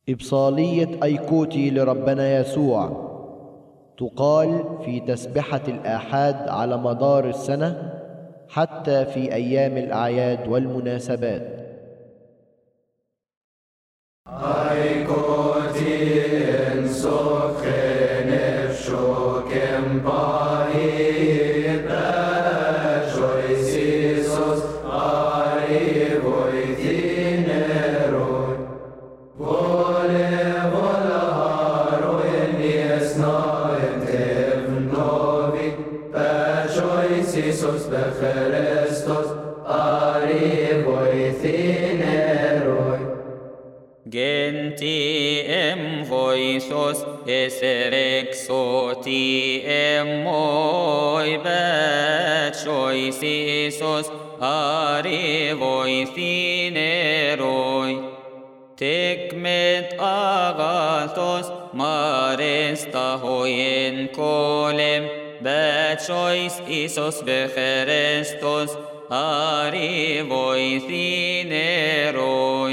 إبصالية أيكوتي لربنا يسوع تقال في تسبحة الآحاد على مدار السنة حتى في أيام الأعياد والمناسبات. Gentium voisos eserexotium moi bachois Isos ari voithineroi Tecmet agathos maresta hoien colem bachois Isos becherestos ari voithineroi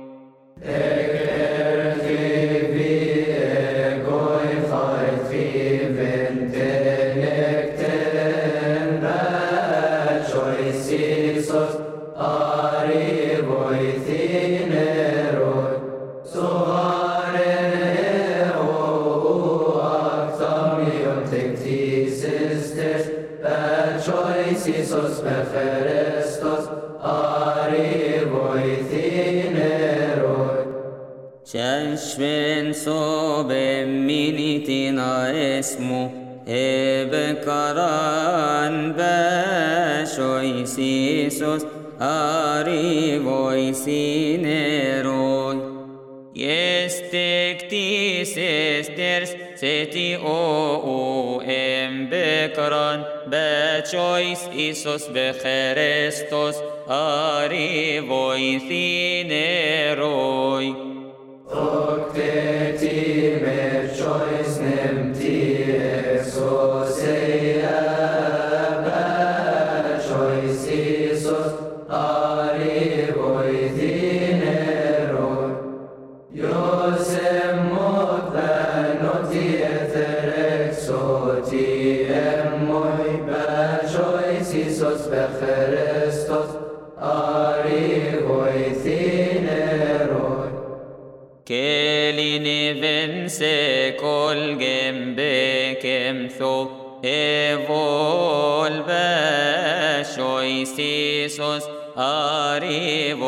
Isos becherestos ari voithineroi Shashven sobe minitina esmu ebekaran bashois Isos ari voithineroi Yestektis esters seti o embekran bachois Isos becherestos ari voithineroi Octeti merchois nemti exoseia bachois Isos ari voithineroi Iosem mod vanoti etherexoti moi bachois Isos becherestos ari voithineroi Kelini vense kol gembekem tho evol bashois Isos ari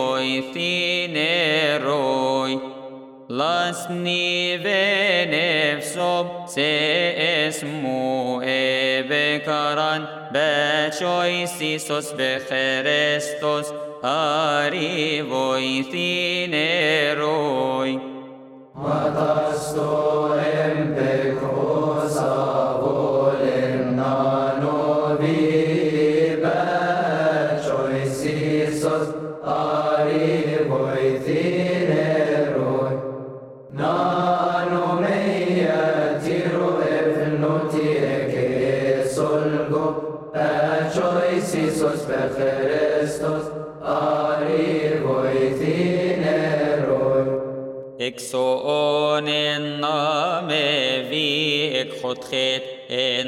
voithineroi Lasni venefsob se esmu ebekaran bachois Isos becherestos ari voithineroi Matasto empecos avolen nanovi bachois Isos ari voithineroi Nano meia tiro evnoti eke solgo bachois Isos becherestos ari voithineroi Exoon en name vi ekchotchet en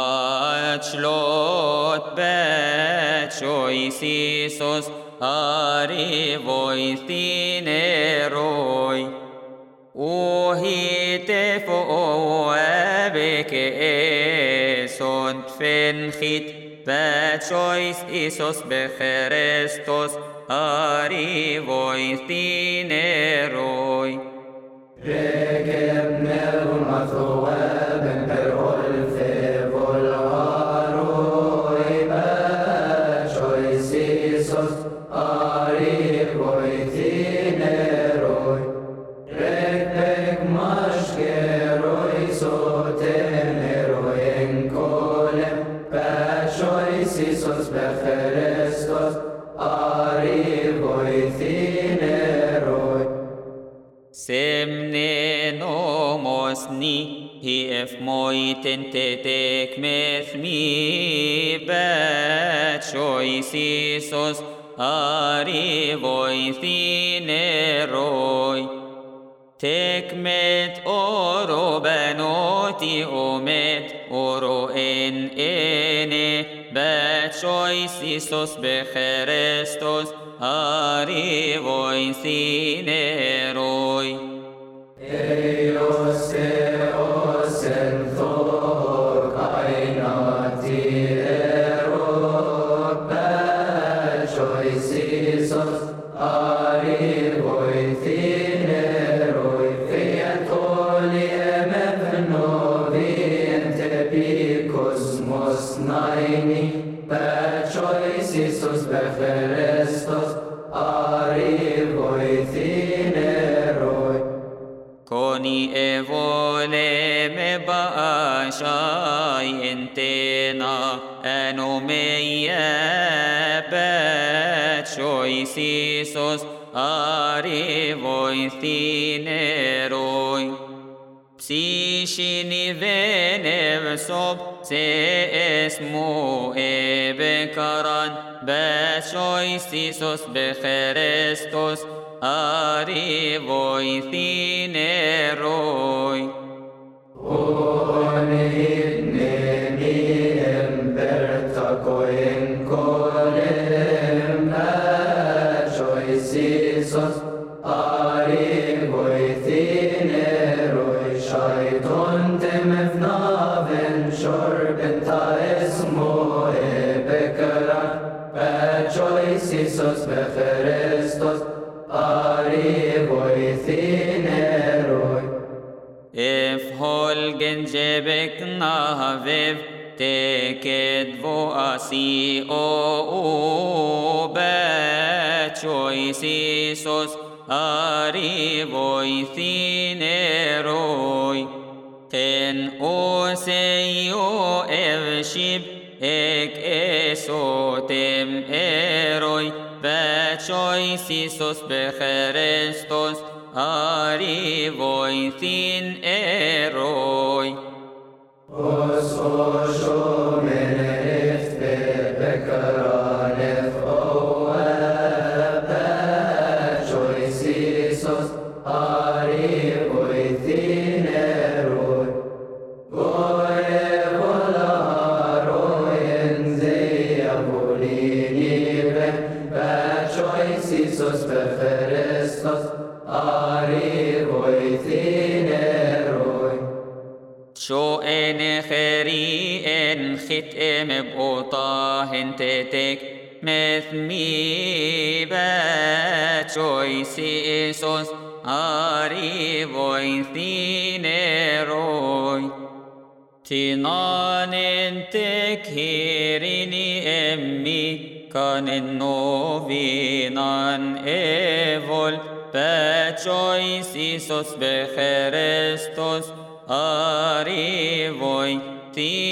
nachlot bachois Isos ari voithineroi Uhitefo abeke esont fenchit bachois Isos becherestos ari voithineroi Regem neumat oeben per olfe volharoi bachois Isos ari voithineroi Repek mashkeroi soteneroi en colem bachois Isos becherestos ari voithineroi Semne nomosni hief moiten tetek methmi bachois Isos ari voithineroi Tekmet oro benoti omet oro en ene Bachois Isos becherestos Arivoin sineroi Eios eos enthor kainati erok Bachois Isos Arivoi thineroi Fiatoli emevnovi entepikos mosnaini Bachois Isos becherestos Arivoi thineroi Koni evole me baashai entena anomeia Bachois Isos Arivoi thineroi Psishini venev sob se esmo ebekaran Bachois Isos becherestos Arivoi thineroi Onidneni embertakoin kolem Bachois Isos Arivoi thineroi Shaiton temevnaven shorben ta esmo ebekaran Bachois Isos becherestos Arivoi thineroi If holgen jebek nahavev Teket vo asi o Bachois Isos Arivoi thineroi Ten oseio evshib Ek esotem eroi Bachois Isos becherestos Arivoi thineroi Os osho menef bekaranef oa Bachois Isos Arivoi thineroi Gore volaroi enzea volinive Bachois Isos becherestos Arivoi thineroi Sho en kheri en khit bota hentetek Methmi Bachois Isos Arivoi thineroi Tinanen tekhirini emmi Kanen novinan evol Bachois Isos becherestos Arivoi thineroi